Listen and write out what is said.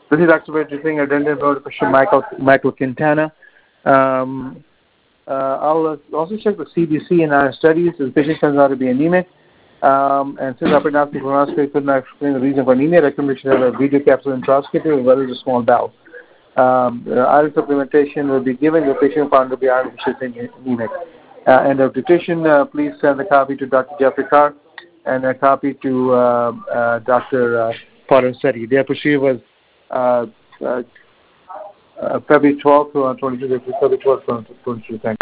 This is activated thing addendum blood pressure Michael Quintana. I'll also check the CBC in our studies. The patient turns out to be anemic. And since our prognostic colonoscopy could not explain the reason for anemia, the recommendation have a video capsule enteroscopy as well as a small bowel. Iron supplementation will be given. The patient found to be iron deficient anemic. And the petition, please send a copy to Dr. Jeffrey Carr and a copy to Dr. Potter Setti. Their procedure was February 12th to 22nd, February 12th to 22nd.